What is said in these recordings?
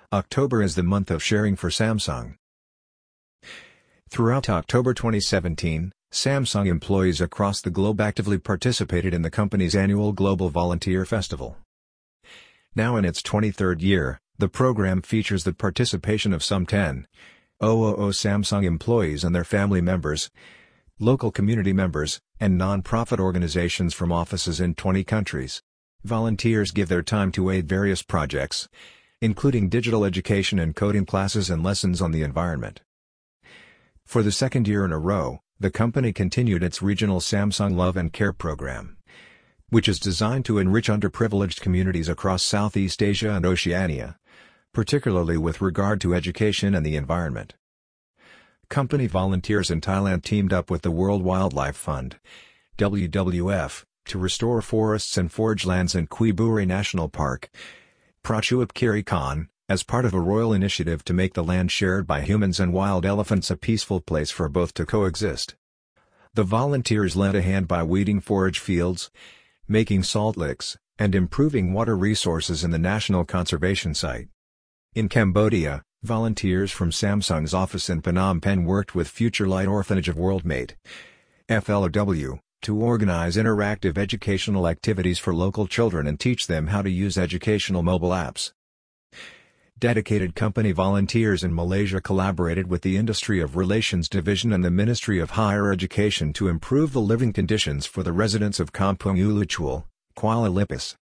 October is the month of sharing for Samsung. Throughout October 2017, Samsung employees across the globe actively participated in the company's annual Global Volunteer Festival. Now in its 23rd year, the program features the participation of some 10,000 Samsung employees and their family members, local community members, and non-profit organizations from offices in 20 countries. Volunteers give their time to aid various projects, including digital education and coding classes and lessons on the environment. For the second year in a row, the company continued its regional Samsung Love and Care program, which is designed to enrich underprivileged communities across Southeast Asia and Oceania, particularly with regard to education and the environment. Company volunteers in Thailand teamed up with the World Wildlife Fund (WWF) to restore forests and forage lands in Kui Buri National Park, Prachuap Khiri Khan, as part of a royal initiative to make the land shared by humans and wild elephants a peaceful place for both to coexist. The volunteers lent a hand by weeding forage fields, making salt licks, and improving water resources in the National Conservation Site. In Cambodia, volunteers from Samsung's office in Phnom Penh worked with Future Light Orphanage of WorldMate (FLOW) to organize interactive educational activities for local children and teach them how to use educational mobile apps. Dedicated company volunteers in Malaysia collaborated with the Industry of Relations Division and the Ministry of Higher Education to improve the living conditions for the residents of Kampung Uluchual, Kuala Lipis.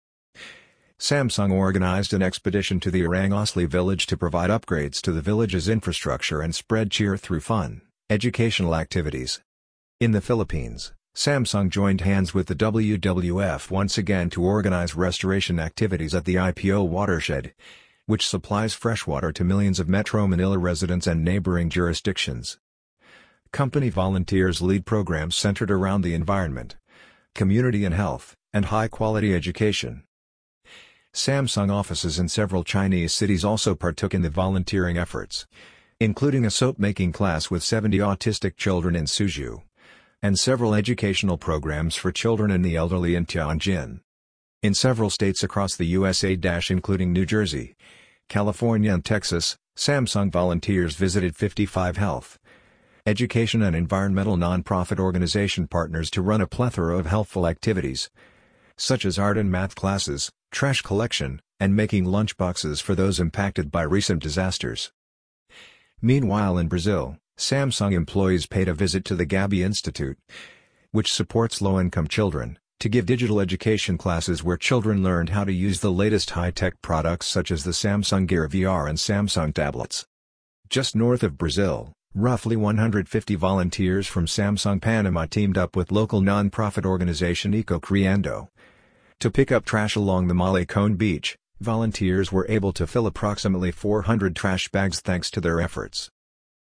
Samsung organized an expedition to the Orang Asli village to provide upgrades to the village's infrastructure and spread cheer through fun, educational activities. In the Philippines, Samsung joined hands with the WWF once again to organize restoration activities at the IPO watershed, which supplies freshwater to millions of Metro Manila residents and neighboring jurisdictions. Company volunteers lead programs centered around the environment, community and health, and high-quality education. Samsung offices in several Chinese cities also partook in the volunteering efforts, including a soap-making class with 70 autistic children in Suzhou, and several educational programs for children and the elderly in Tianjin. In several states across the USA, including New Jersey, California and Texas, Samsung volunteers visited 55 health, education and environmental nonprofit organization partners to run a plethora of helpful activities, such as art and math classes, trash collection, and making lunchboxes for those impacted by recent disasters. Meanwhile in Brazil, Samsung employees paid a visit to the Gabi Institute, which supports low-income children, to give digital education classes where children learned how to use the latest high-tech products such as the Samsung Gear VR and Samsung tablets. Just north of Brazil, roughly 150 volunteers from Samsung Panama teamed up with local non-profit organization Eco Criando to pick up trash along the Malecon beach. Volunteers were able to fill approximately 400 trash bags thanks to their efforts.